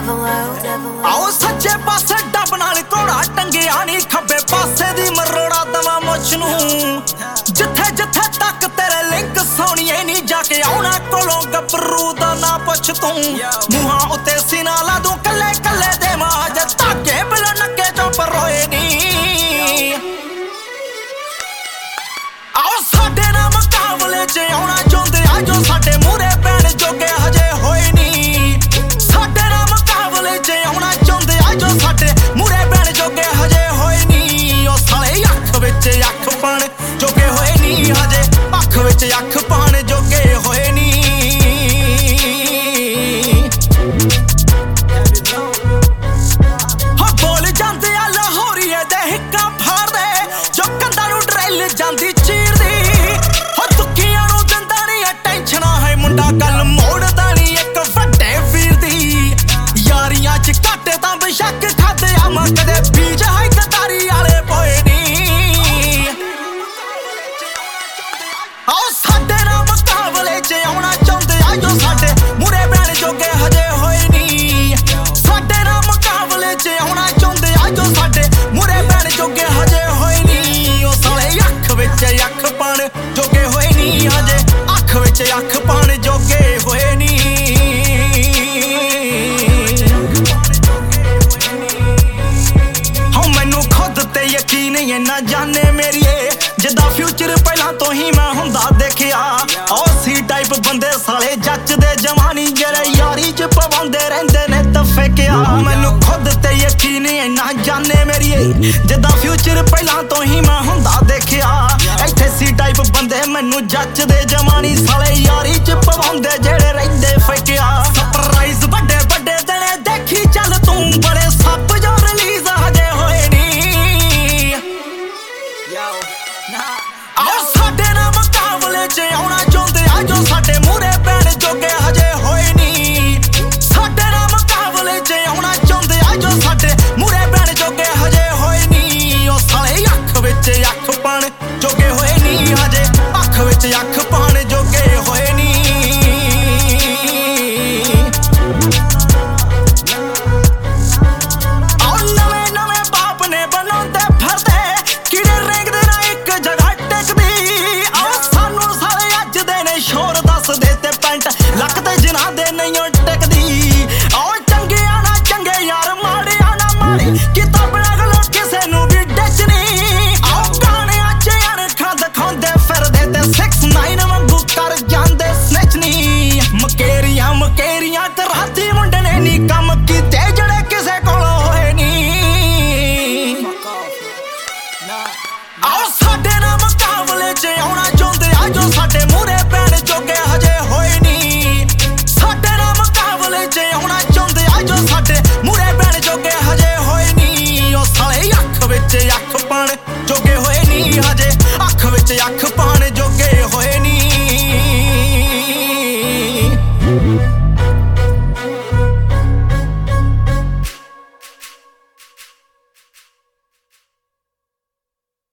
आओ सच्चे पासे डब नाल घोड़ा टंगिया नी खब्बे पासे दी मरोड़ा दवा मुछ नूं जिथे जिथे तक तेरे लिंक सोनिए नी जाके आउणा कोलों गबरू दा ना पुछ तूं मूहां उत्ते सीना ला दूं कल्ले कल्ले दे माज धागे बिलन अगे चों परोए नी आओ साडे ना मुकाबले च आउणा चाहुंदे आ जो साडे मूहरे पैण जोगे हजे होए नी साडे ना मुकाबले च आउणा चाहुंदे आ जो साडे मूहरे पैण जोगे हजे होए नी ओ साले अख विच अख पाण जोगे होए नी हजे अख विच अख पाण जोगे होए नी हो बोल जांदे आ लाहौरीए दे हिक्का फाड़दे जो कंधां नूं ड्रिल जांदी चीरदी हो दुखियां नूं दिंदा नहीं टेंशना है मुंडा गल मोड़दा नहीं एक वड्डे वीर दी यारियां च घाटे तां बेशक खादे आ मैं कदे बीज है गदारी आले पोए नी आओ साडे ना मुकाबले च आउणा चाहुंदे आ जो साडे मूहरे पैण जोगे हजे होए नी साडे ना मुकाबले च आउणा चाहुंदे आ जो साडे मूहरे पैण जोगे हजे होए नी ओ साले अख विच अख पाण जोगे होए नी हजे अख विच अख पाण जोगे होए नी हो मैनू खुद ते यकीन ही ना जाने मेरीए जिदा फ्यूचर पहला तो ही मैं हुंदा देखिया ओ सी टाइप बंदे साले जचदे जवानी जेड़े यारी च पवांदे रहिंदे ने तफेकिया मैनू खुद ते यकीन ही ना जाने मेरीए जिदा फ्यूचर पहला तो ही मैं हुंदा देखिया इत्थे सी टाइप बंदे मैनू जचदे जवानी साले यारी च पवांदे जेड़े रहिंदे फेकिया